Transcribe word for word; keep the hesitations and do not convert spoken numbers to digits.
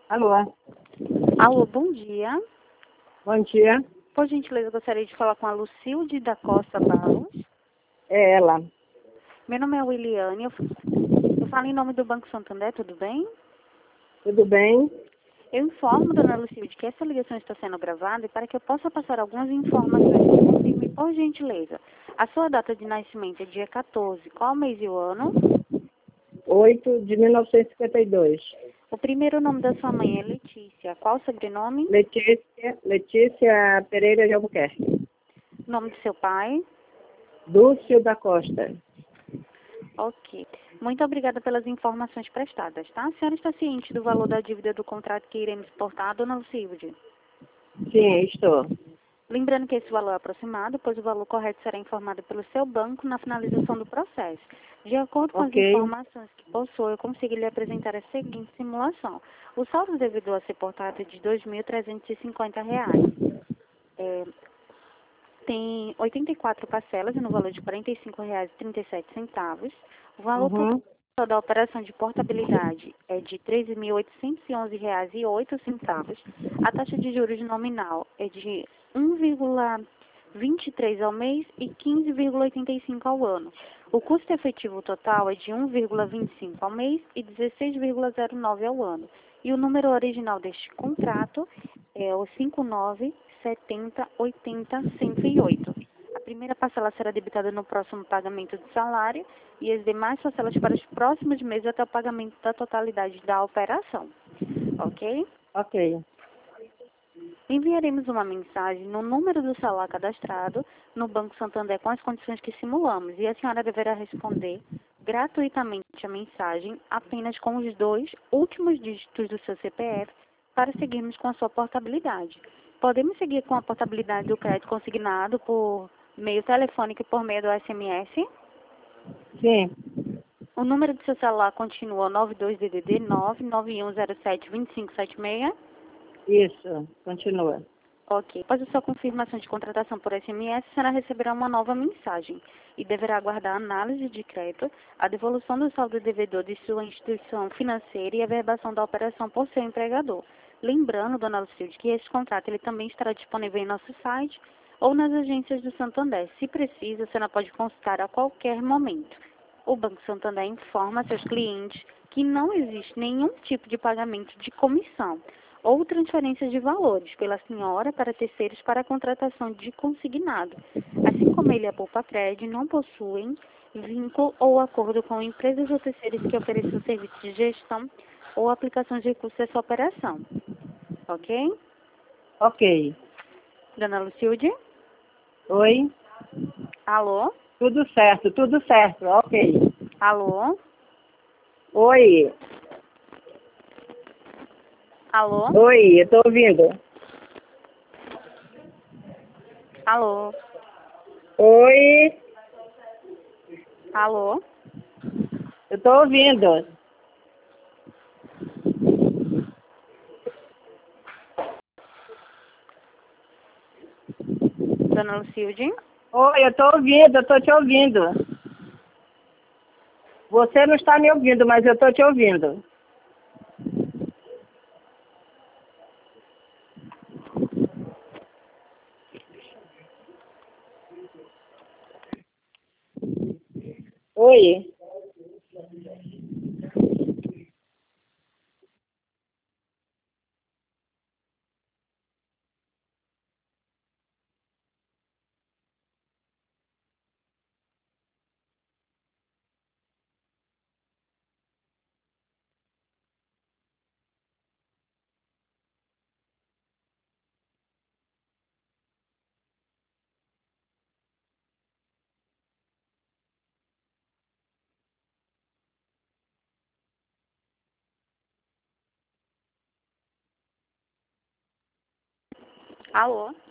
Alô, Alô, bom dia. bom dia. Por gentileza, eu gostaria de falar com a Lucilde da Costa Barros. É ela. Meu nome é Williane, eu, eu falo em nome do Banco Santander, tudo bem? Tudo bem? Eu informo, dona Lucilde, que essa ligação está sendo gravada e para que eu possa passar algumas informações, confirme, por gentileza. A sua data de nascimento é dia quatorze, qual o mês e o ano? oito de mil novecentos e cinquenta e dois. O primeiro nome da sua mãe é Letícia, qual o sobrenome? Letícia, Letícia Pereira de Albuquerque. Nome do seu pai? Dúcio da Costa. Ok. Muito obrigada pelas informações prestadas, tá? A senhora está ciente do valor da dívida do contrato que iremos exportar, dona Lucilde? Sim, estou. Lembrando que esse valor é aproximado, pois o valor correto será informado pelo seu banco na finalização do processo. De acordo com as Ok. informações que possui, eu consigo lhe apresentar a seguinte simulação. O saldo devedor a ser portado é de dois mil trezentos e cinquenta reais. É, tem oitenta e quatro parcelas no valor de quarenta e cinco reais e trinta e sete centavos. O valor total Uhum. da operação de portabilidade é de treze mil oitocentos e onze reais e oito centavos. A taxa de juros nominal é de um vírgula vinte e três ao mês e quinze vírgula oitenta e cinco ao ano. O custo efetivo total é de um vírgula vinte e cinco ao mês e dezesseis vírgula zero nove ao ano. E o número original deste contrato é o cinco nove setenta oitenta cento e oito. A primeira parcela será debitada no próximo pagamento do salário e as demais parcelas para os próximos meses até o pagamento da totalidade da operação. Ok? Ok. Enviaremos uma mensagem no número do celular cadastrado no Banco Santander com as condições que simulamos e a senhora deverá responder gratuitamente a mensagem apenas com os dois últimos dígitos do seu C P F para seguirmos com a sua portabilidade. Podemos seguir com a portabilidade do crédito consignado por meio telefônico e por meio do S M S? Sim. O número do seu celular continua nove dois D D D nove nove um zero sete dois cinco sete seis? Isso. Continua. Ok. Após a sua confirmação de contratação por S M S, a senhora receberá uma nova mensagem e deverá aguardar a análise de crédito, a devolução do saldo devedor de sua instituição financeira e a verbação da operação por seu empregador. Lembrando, dona Lucilde, que esse contrato ele também estará disponível em nosso site ou nas agências do Santander. Se precisa, a senhora pode consultar a qualquer momento. O Banco Santander informa a seus clientes que não existe nenhum tipo de pagamento de comissão ou transferência de valores pela senhora para terceiros para a contratação de consignado. Assim como ele e a Poupa Crédito não possuem vínculo ou acordo com empresas ou terceiros que ofereçam serviços de gestão ou aplicação de recursos dessa operação. Ok? Ok. Dona Lucilde? Oi. Alô? Tudo certo, tudo certo. Ok. Alô? Oi. Alô? Oi, eu tô ouvindo. Alô? Oi. Alô? Eu tô ouvindo. Dona Lucilde? Oi, eu tô ouvindo, eu tô te ouvindo. Você não está me ouvindo, mas eu tô te ouvindo. Oi. Alô?